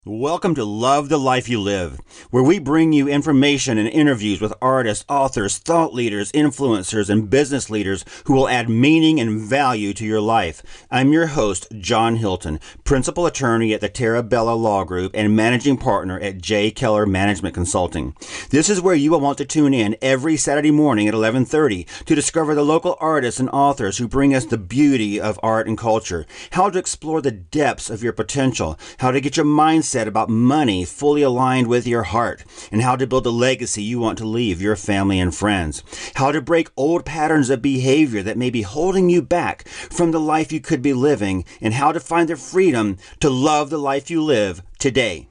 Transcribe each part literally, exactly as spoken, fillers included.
Welcome to Love the Life You Live, where we bring you information and interviews with artists, authors, thought leaders, influencers, and business leaders who will add meaning and value to your life. I'm your host, John Hilton, principal attorney at the Terra Bella Law Group and managing partner at J. Keller Management Consulting. This is where you will want to tune in every Saturday morning at eleven thirty to discover the local artists and authors who bring us the beauty of art and culture, how to explore the depths of your potential, how to get your mindset about money fully aligned with your heart, and how to build a legacy you want to leave your family and friends, how to break old patterns of behavior that may be holding you back from the life you could be living, and how to find the freedom to love the life you live today.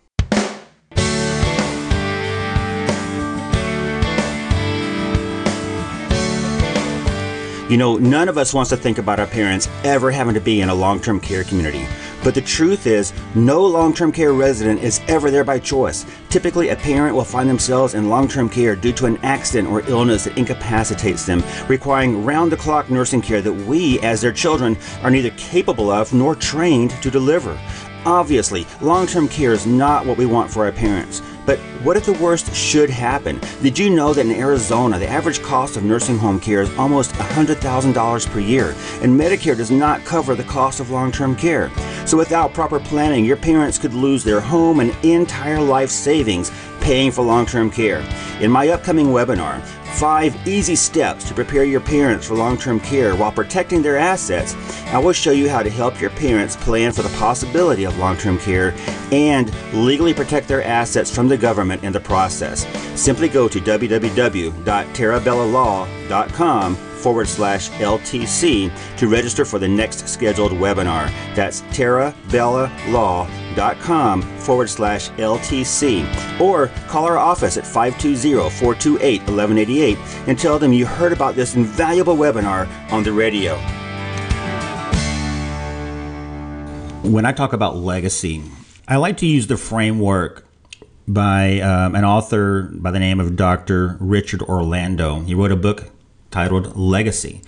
You know, none of us wants to think about our parents ever having to be in a long-term care community. But the truth is, no long-term care resident is ever there by choice. Typically, a parent will find themselves in long-term care due to an accident or illness that incapacitates them, requiring round-the-clock nursing care that we, as their children, are neither capable of nor trained to deliver. Obviously, long-term care is not what we want for our parents. But what if the worst should happen? Did you know that in Arizona, the average cost of nursing home care is almost one hundred thousand dollars per year, and Medicare does not cover the cost of long-term care? So without proper planning, your parents could lose their home and entire life savings paying for long-term care. In my upcoming webinar, Five Easy Steps to Prepare Your Parents for Long-Term Care While Protecting Their Assets, I will show you how to help your parents plan for the possibility of long-term care and legally protect their assets from the government in the process. Simply go to www.terrabellalaw.com forward slash LTC to register for the next scheduled webinar. That's terrabellalaw.com forward slash LTC. Or call our office at five two zero, four two eight, one one eight eight and tell them you heard about this invaluable webinar on the radio. When I talk about legacy, I like to use the framework by um, an author by the name of Doctor Richard Orlando. He wrote a book titled Legacy.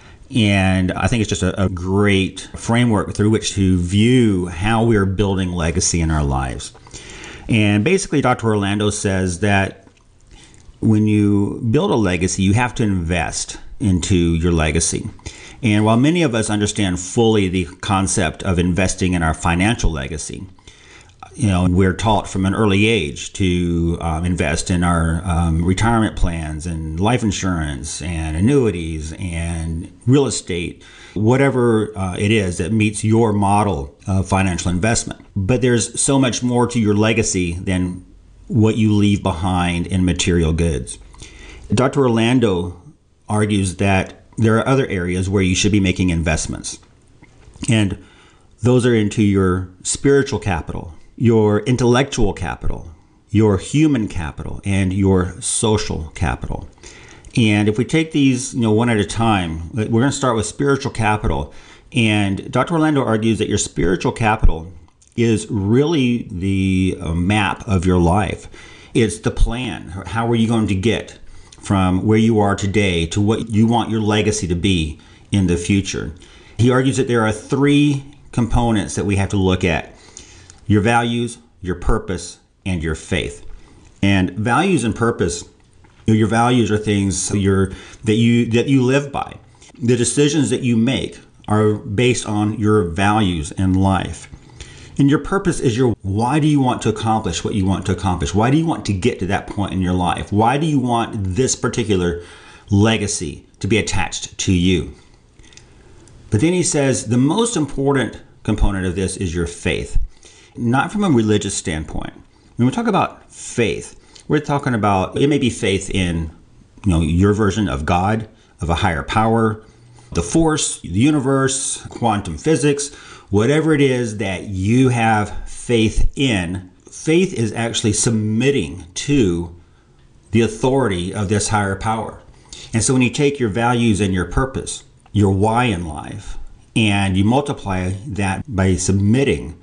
And I think it's just a, a great framework through which to view how we're building legacy in our lives. And basically, Doctor Orlando says that when you build a legacy, you have to invest into your legacy. And while many of us understand fully the concept of investing in our financial legacy, you know, we're taught from an early age to um, invest in our um, retirement plans and life insurance and annuities and real estate, whatever uh, it is that meets your model of financial investment. But there's so much more to your legacy than what you leave behind in material goods. Doctor Orlando argues that there are other areas where you should be making investments. And those are into your spiritual capital, your intellectual capital, your human capital, and your social capital. And if we take these, you know, one at a time, we're going to start with spiritual capital. And Doctor Orlando argues that your spiritual capital is really the uh, map of your life. It's the plan. How are you going to get from where you are today to what you want your legacy to be in the future? He argues that there are three components that we have to look at: your values, your purpose, and your faith. And values and purpose, you know, your values are things you're, that you that you live by. The decisions that you make are based on your values in life. And your purpose is your why do you want to accomplish what you want to accomplish? Why do you want to get to that point in your life? Why do you want this particular legacy to be attached to you? But then he says the most important component of this is your faith. Not from a religious standpoint. When we talk about faith, we're talking about, it may be faith in, you know, your version of God, of a higher power, the force, the universe, quantum physics, whatever it is that you have faith in. Faith is actually submitting to the authority of this higher power. And so when you take your values and your purpose, your why in life, and you multiply that by submitting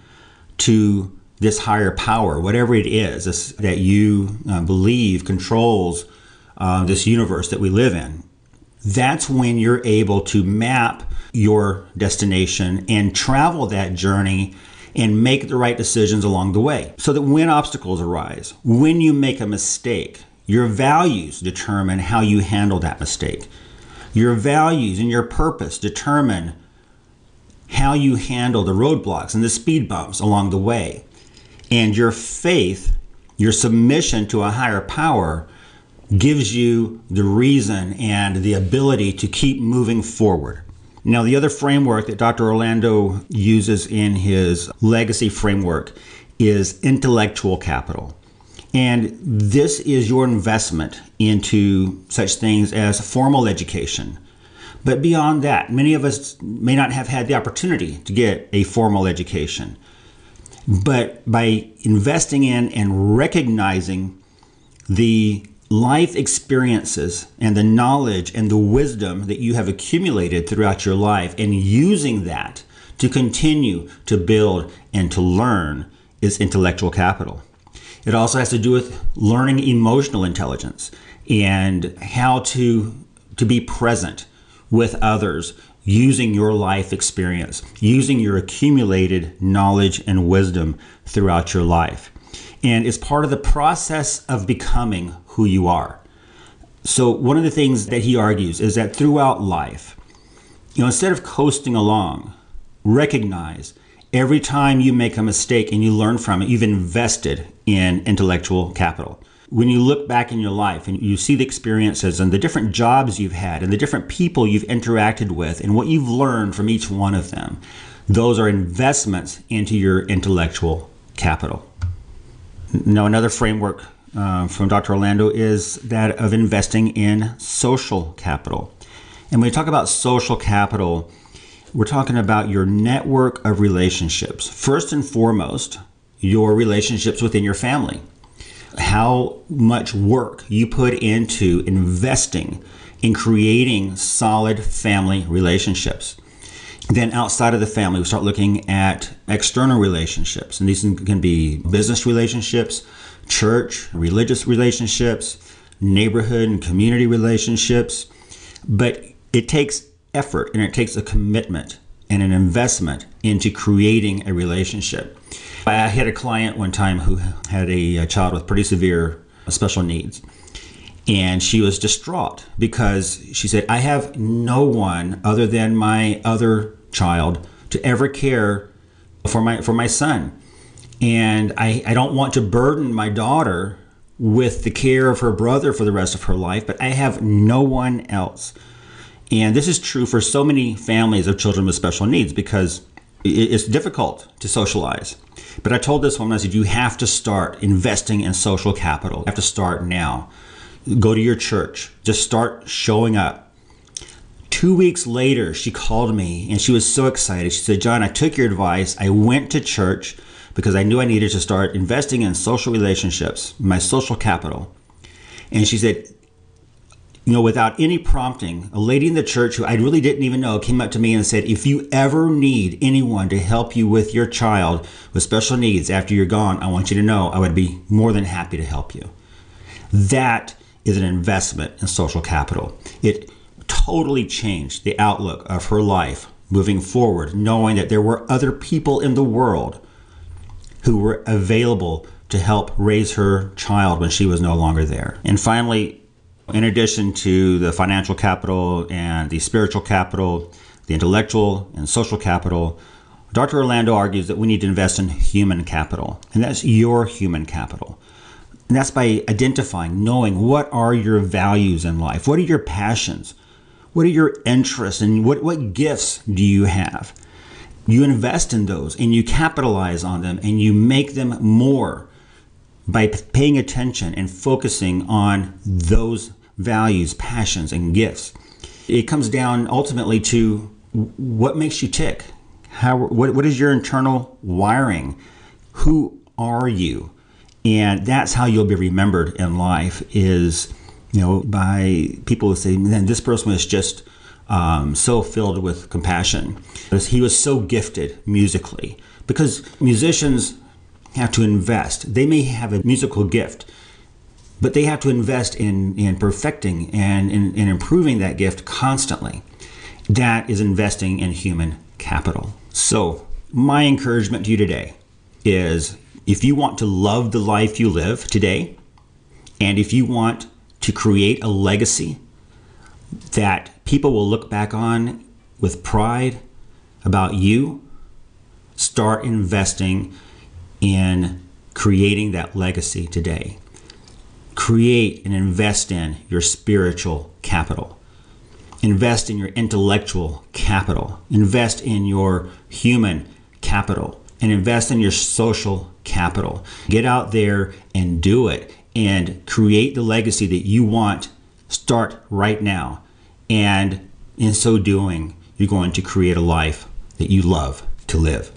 to this higher power, whatever it is this, that you uh, believe controls uh, this universe that we live in, that's when you're able to map your destination and travel that journey and make the right decisions along the way. So that when obstacles arise, when you make a mistake, your values determine how you handle that mistake. Your values and your purpose determine how you handle the roadblocks and the speed bumps along the way. And your faith, your submission to a higher power, gives you the reason and the ability to keep moving forward. Now, the other framework that Doctor Orlando uses in his legacy framework is intellectual capital. And this is your investment into such things as formal education. But beyond that, many of us may not have had the opportunity to get a formal education. But by investing in and recognizing the life experiences and the knowledge and the wisdom that you have accumulated throughout your life and using that to continue to build and to learn is intellectual capital. It also has to do with learning emotional intelligence and how to, to be present with others using your life experience, using your accumulated knowledge and wisdom throughout your life. And it's part of the process of becoming who you are. So one of the things that he argues is that throughout life, you know, instead of coasting along, recognize every time you make a mistake and you learn from it, you've invested in intellectual capital. When you look back in your life and you see the experiences and the different jobs you've had and the different people you've interacted with and what you've learned from each one of them, those are investments into your intellectual capital. Now, another framework uh, from Doctor Orlando is that of investing in social capital. And when we talk about social capital, we're talking about your network of relationships. First and foremost, your relationships within your family. How much work you put into investing in creating solid family relationships. Then outside of the family, we start looking at external relationships. And these can be business relationships, church, religious relationships, neighborhood and community relationships. But it takes effort and it takes a commitment and an investment into creating a relationship. I had a client one time who had a, a child with pretty severe special needs. And she was distraught because she said, I have no one other than my other child to ever care for my for my son. And I, I don't want to burden my daughter with the care of her brother for the rest of her life, but I have no one else. And this is true for so many families of children with special needs because it's difficult to socialize. But I told this woman, I said, you have to start investing in social capital. You have to start now. Go to your church. Just start showing up. Two weeks later, she called me and she was so excited. She said, John, I took your advice. I went to church because I knew I needed to start investing in social relationships, my social capital. And she said, you know, without any prompting, a lady in the church who I really didn't even know came up to me and said, if you ever need anyone to help you with your child with special needs after you're gone, I want you to know I would be more than happy to help you. That is an investment in social capital. It totally changed the outlook of her life moving forward, knowing that there were other people in the world who were available to help raise her child when she was no longer there. And finally, in addition to the financial capital and the spiritual capital, the intellectual and social capital, Doctor Orlando argues that we need to invest in human capital, and that's your human capital. And that's by identifying, knowing what are your values in life, what are your passions, what are your interests, and what, what gifts do you have? You invest in those and you capitalize on them and you make them more by paying attention and focusing on those values, passions, and gifts. It comes down ultimately to what makes you tick. How, what, what is your internal wiring? Who are you? And that's how you'll be remembered in life is, you know, by people who say, man, this person was just um, so filled with compassion. He was so gifted musically. Because musicians have to invest. They may have a musical gift, but they have to invest in, in perfecting and in, in improving that gift constantly. That is investing in human capital. So my encouragement to you today is if you want to love the life you live today, and if you want to create a legacy that people will look back on with pride about you, start investing in creating that legacy today. Create and invest in your spiritual capital. Invest in your intellectual capital. Invest in your human capital. And invest in your social capital. Get out there and do it and create the legacy that you want. Start right now. And in so doing, you're going to create a life that you love to live.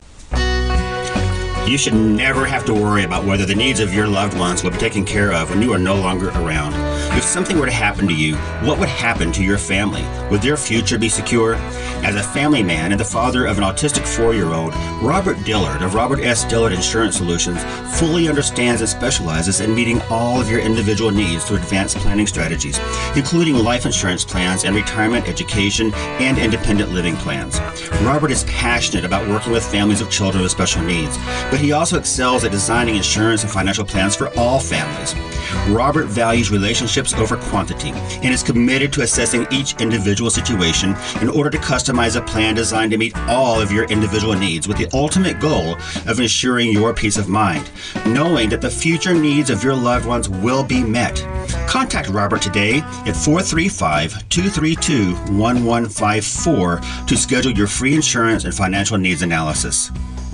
You should never have to worry about whether the needs of your loved ones will be taken care of when you are no longer around. If something were to happen to you, what would happen to your family? Would their future be secure? As a family man and the father of an autistic four-year-old, Robert Dillard of Robert S. Dillard Insurance Solutions fully understands and specializes in meeting all of your individual needs through advanced planning strategies, including life insurance plans and retirement, education, and independent living plans. Robert is passionate about working with families of children with special needs, but he also excels at designing insurance and financial plans for all families. Robert values relationships over quantity and is committed to assessing each individual situation in order to customize a plan designed to meet all of your individual needs with the ultimate goal of ensuring your peace of mind, knowing that the future needs of your loved ones will be met. Contact Robert today at four three five, two three two, one one five four to schedule your free insurance and financial needs analysis.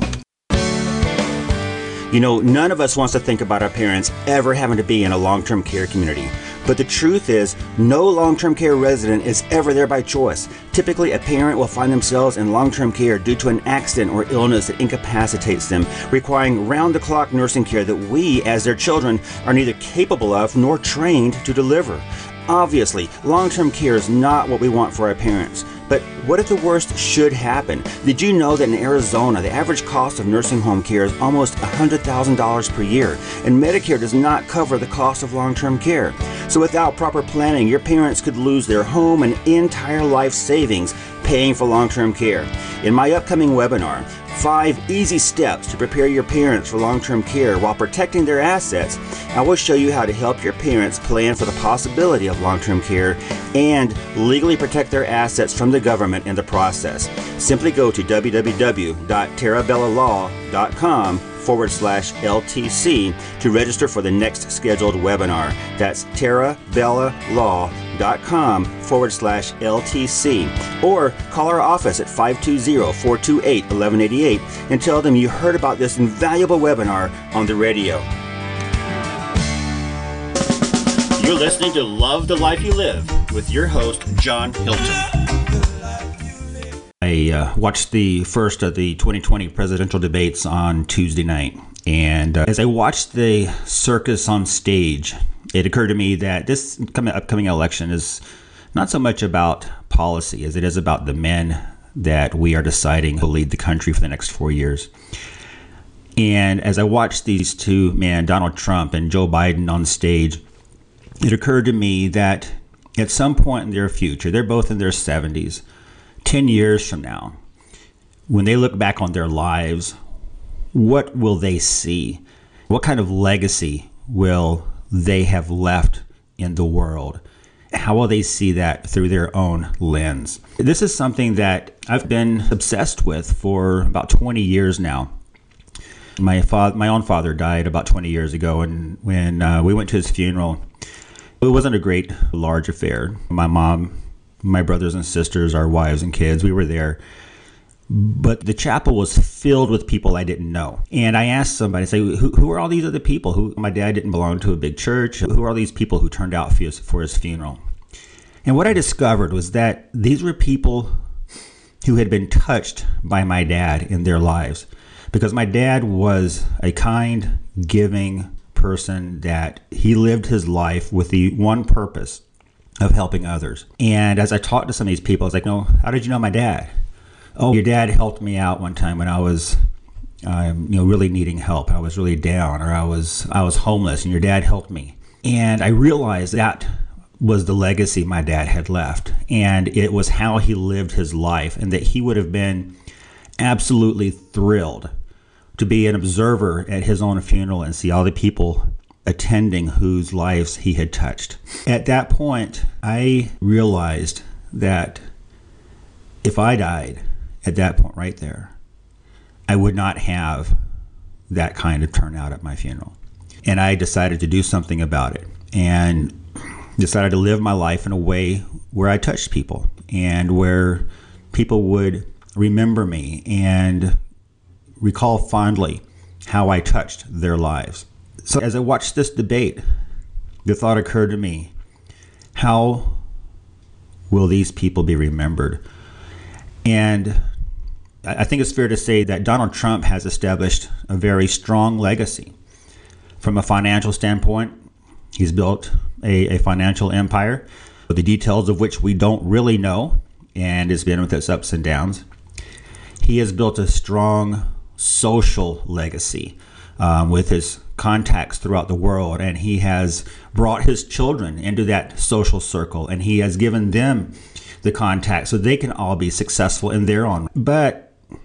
You know, none of us wants to think about our parents ever having to be in a long-term care community. But the truth is, no long-term care resident is ever there by choice. Typically, a parent will find themselves in long-term care due to an accident or illness that incapacitates them, requiring round-the-clock nursing care that we, as their children, are neither capable of nor trained to deliver. Obviously, long-term care is not what we want for our parents. But what if the worst should happen? Did you know that in Arizona, the average cost of nursing home care is almost one hundred thousand dollars per year, and Medicare does not cover the cost of long-term care? So without proper planning, your parents could lose their home and entire life savings paying for long-term care. In my upcoming webinar, Five Easy Steps to Prepare Your Parents for Long-Term Care While Protecting Their Assets, I will show you how to help your parents plan for the possibility of long-term care and legally protect their assets from the government in the process. Simply go to www.terrabellalaw.com forward slash LTC to register for the next scheduled webinar. That's terrabellalaw.com forward slash LTC. Or call our office at five two zero, four two eight, one one eight eight and tell them you heard about this invaluable webinar on the radio. You're listening to Love the Life You Live with your host, John Hilton. I uh, watched the first of the twenty twenty presidential debates on Tuesday night. And uh, as I watched the circus on stage, it occurred to me that this coming, upcoming election is not so much about policy as it is about the men that we are deciding to lead the country for the next four years. And as I watched these two men, Donald Trump and Joe Biden, on stage, it occurred to me that at some point in their future, they're both in their seventies, ten years from now, when they look back on their lives, what will they see? What kind of legacy will they have left in the world? How will they see that through their own lens? This is something that I've been obsessed with for about twenty years now. My father, my own father died about twenty years ago, and when uh, we went to his funeral, it wasn't a great, large affair. My mom, my brothers and sisters, our wives and kids, we were there. But the chapel was filled with people I didn't know. And I asked somebody, say, who, who are all these other people? Who, my dad didn't belong to a big church. Who are all these people who turned out for his, for his funeral? And what I discovered was that these were people who had been touched by my dad in their lives. Because my dad was a kind, giving person that he lived his life with the one purpose of helping others. And as I talked to some of these people, I was like, no, how did you know my dad? Oh, your dad helped me out one time when I was, um, you know, really needing help. I was really down, or I was, I was homeless, and your dad helped me. And I realized that was the legacy my dad had left, and it was how he lived his life, and that he would have been absolutely thrilled to be an observer at his own funeral and see all the people attending whose lives he had touched. At that point, I realized that if I died at that point right there, I would not have that kind of turnout at my funeral. And I decided to do something about it and decided to live my life in a way where I touched people and where people would remember me and recall fondly how I touched their lives. So as I watched this debate, the thought occurred to me, how will these people be remembered? And I think it's fair to say that Donald Trump has established a very strong legacy. From a financial standpoint, he's built a, a financial empire, the details of which we don't really know, and it's been with its ups and downs. He has built a strong social legacy um, with his contacts throughout the world, and he has brought his children into that social circle, and he has given them the contacts so they can all be successful in their own. But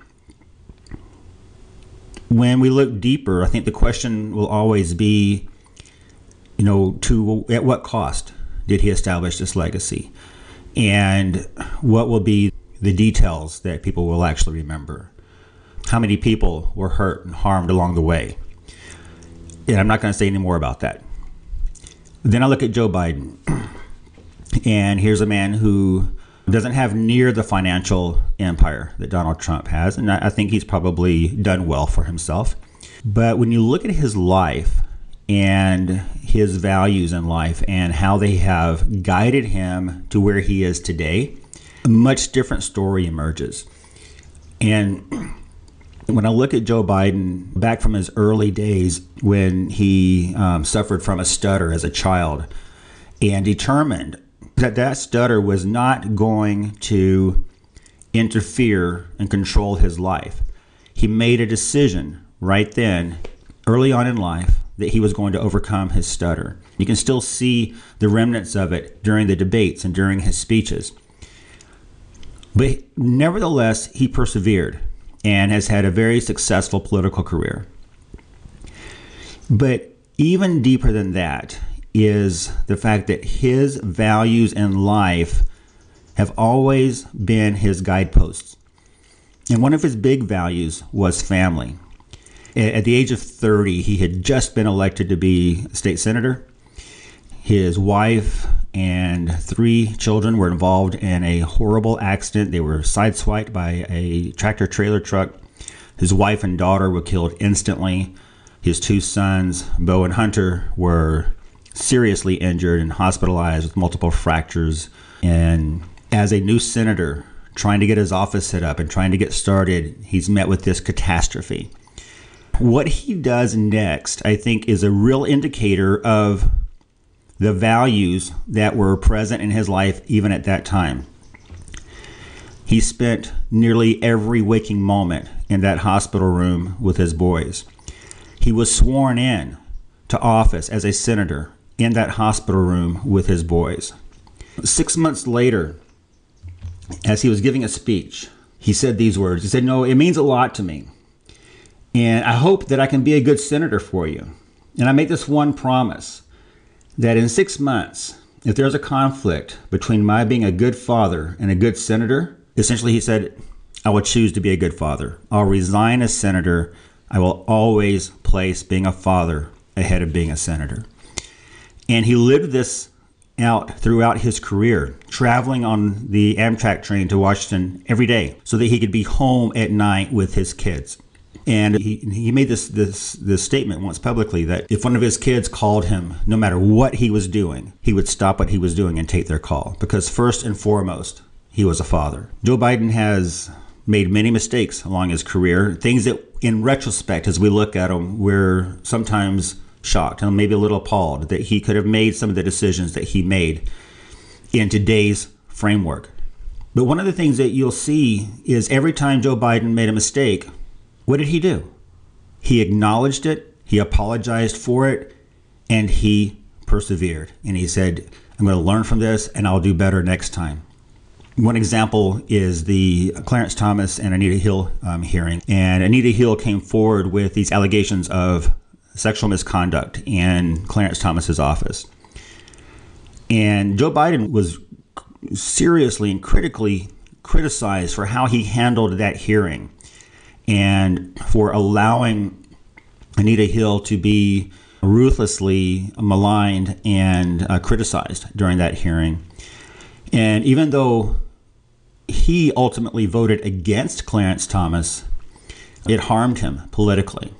when we look deeper, I think the question will always be, you know, to at what cost did he establish this legacy? And what will be the details that people will actually remember? How many people were hurt and harmed along the way? And I'm not going to say any more about that. Then I look at Joe Biden. And here's a man who doesn't have near the financial empire that Donald Trump has. And I think he's probably done well for himself. But when you look at his life and his values in life and how they have guided him to where he is today, a much different story emerges. And when I look at Joe Biden back from his early days when he um, suffered from a stutter as a child and determined that that stutter was not going to interfere and control his life, he made a decision right then, early on in life, that he was going to overcome his stutter. You can still see the remnants of it during the debates and during his speeches. But nevertheless, he persevered and has had a very successful political career. But even deeper than that is the fact that his values in life have always been his guideposts. And one of his big values was family. At the age of thirty, he had just been elected to be a state senator. His wife and three children were involved in a horrible accident. They were sideswiped by a tractor trailer truck. His wife and daughter were killed instantly. His two sons, Bo and Hunter, were seriously injured and hospitalized with multiple fractures. And as a new senator, trying to get his office set up and trying to get started, he's met with this catastrophe. What he does next, I think, is a real indicator of the values that were present in his life even at that time. He spent nearly every waking moment in that hospital room with his boys. He was sworn in to office as a senator in that hospital room with his boys. Six months later, as he was giving a speech, he said these words. He said, "No, it means a lot to me. And I hope that I can be a good senator for you. And I make this one promise, that in six months, if there's a conflict between my being a good father and a good senator," essentially he said, "I will choose to be a good father. I'll resign as senator. I will always place being a father ahead of being a senator." And he lived this out throughout his career, traveling on the Amtrak train to Washington every day so that he could be home at night with his kids. And he he made this this this statement once publicly that if one of his kids called him, no matter what he was doing, he would stop what he was doing and take their call. Because first and foremost, he was a father. Joe Biden has made many mistakes along his career, things that in retrospect, as we look at him, we're sometimes shocked and maybe a little appalled that he could have made some of the decisions that he made in today's framework. But one of the things that you'll see is every time Joe Biden made a mistake, what did he do? He acknowledged it, he apologized for it, and he persevered. And he said, "I'm going to learn from this and I'll do better next time." One example is the Clarence Thomas and Anita Hill um, hearing. And Anita Hill came forward with these allegations of sexual misconduct in Clarence Thomas's office. And Joe Biden was seriously and critically criticized for how he handled that hearing and for allowing Anita Hill to be ruthlessly maligned and uh, criticized during that hearing. And even though he ultimately voted against Clarence Thomas, it harmed him politically.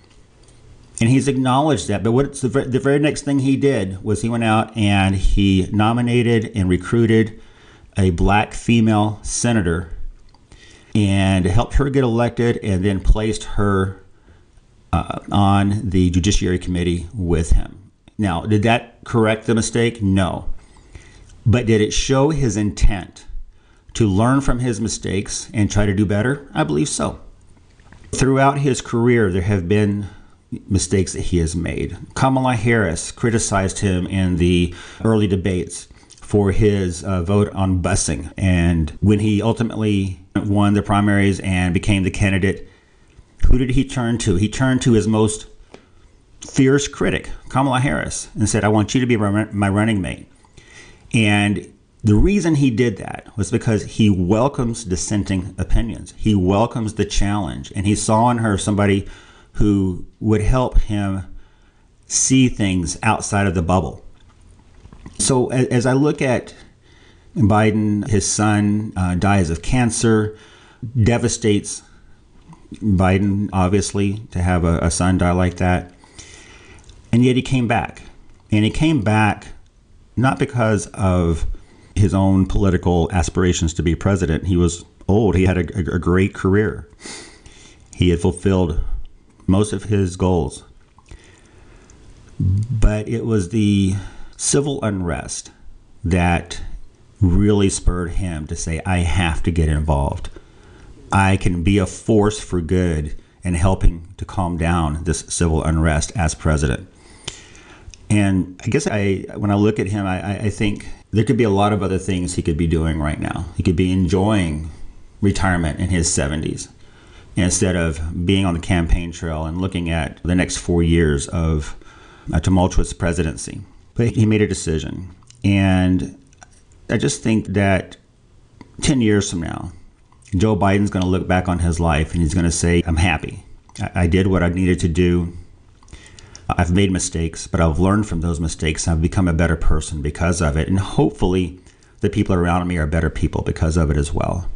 And he's acknowledged that. But what's the, the very next thing he did was he went out and he nominated and recruited a black female senator and helped her get elected, and then placed her uh, on the Judiciary Committee with him. Now, did that correct the mistake? No. But did it show his intent to learn from his mistakes and try to do better? I believe so. Throughout his career, there have been mistakes that he has made. Kamala Harris criticized him in the early debates for his uh, vote on busing. And when he ultimately won the primaries and became the candidate, who did he turn to? He turned to his most fierce critic, Kamala Harris, and said, I want you to be my running mate. And the reason he did that was because he welcomes dissenting opinions. He welcomes the challenge. And he saw in her somebody who would help him see things outside of the bubble. So as, as I look at Biden, his son uh, dies of cancer, devastates Biden, obviously, to have a, a son die like that. And yet he came back. And he came back not because of his own political aspirations to be president. He was old. He had a, a, a great career. He had fulfilled most of his goals. But it was the civil unrest that really spurred him to say, I have to get involved. I can be a force for good in helping to calm down this civil unrest as president. And I guess I, when I look at him, I, I think there could be a lot of other things he could be doing right now. He could be enjoying retirement in his seventies instead of being on the campaign trail and looking at the next four years of a tumultuous presidency. But he made a decision. And I just think that ten years from now, Joe Biden's going to look back on his life and he's going to say, I'm happy. I, I did what I needed to do. I've made mistakes, but I've learned from those mistakes. I've become a better person because of it. And hopefully the people around me are better people because of it as well.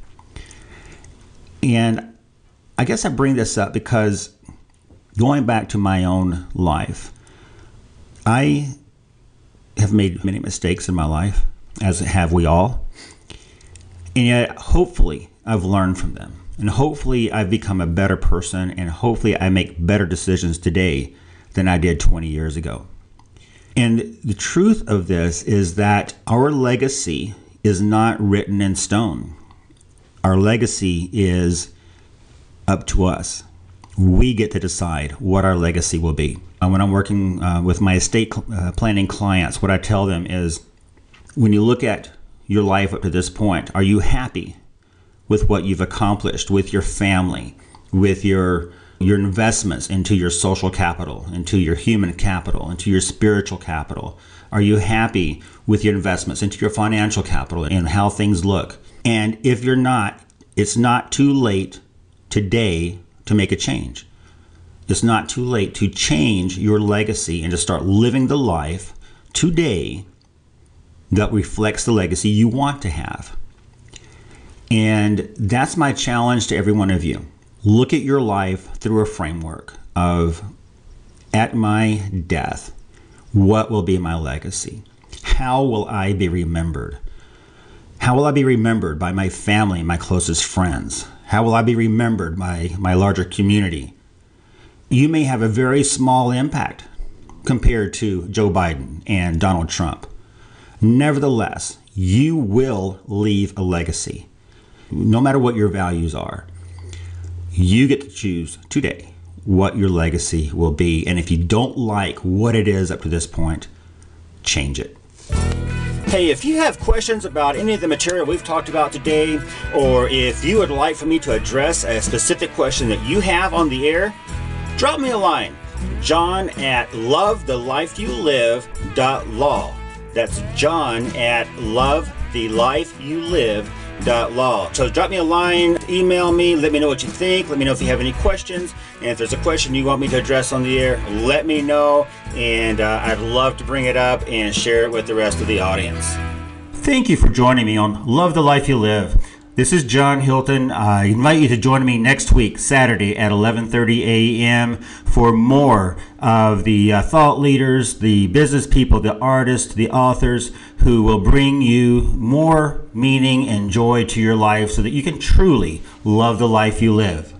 And I guess I bring this up because going back to my own life, I have made many mistakes in my life, as have we all. And yet, hopefully, I've learned from them. And hopefully, I've become a better person. And hopefully, I make better decisions today than I did twenty years ago. And the truth of this is that our legacy is not written in stone. Our legacy is up to us. We get to decide what our legacy will be. Uh, when I'm working uh, with my estate cl- uh, planning clients, what I tell them is, when you look at your life up to this point, are you happy with what you've accomplished with your family, with your your investments into your social capital, into your human capital, into your spiritual capital? Are you happy with your investments into your financial capital and how things look? And if you're not, it's not too late today to make a change. It's not too late to change your legacy and to start living the life today that reflects the legacy you want to have. And that's my challenge to every one of you. Look at your life through a framework of, at my death, what will be my legacy? How will I be remembered? How will I be remembered by my family, my closest friends? How will I be remembered by my larger community? You may have a very small impact compared to Joe Biden and Donald Trump. Nevertheless, you will leave a legacy. No matter what your values are, you get to choose today what your legacy will be. And if you don't like what it is up to this point, change it. Hey, if you have questions about any of the material we've talked about today, or if you would like for me to address a specific question that you have on the air, drop me a line. John at love the life you live dot law. That's John at love the life you live dot law. So drop me a line, email me, let me know what you think, let me know if you have any questions, and if there's a question you want me to address on the air, let me know, and uh, I'd love to bring it up and share it with the rest of the audience. Thank you for joining me on Love the Life You Live. This is John Hilton. I invite you to join me next week, Saturday at eleven thirty a.m. for more of the uh, thought leaders, the business people, the artists, the authors who will bring you more meaning and joy to your life so that you can truly love the life you live.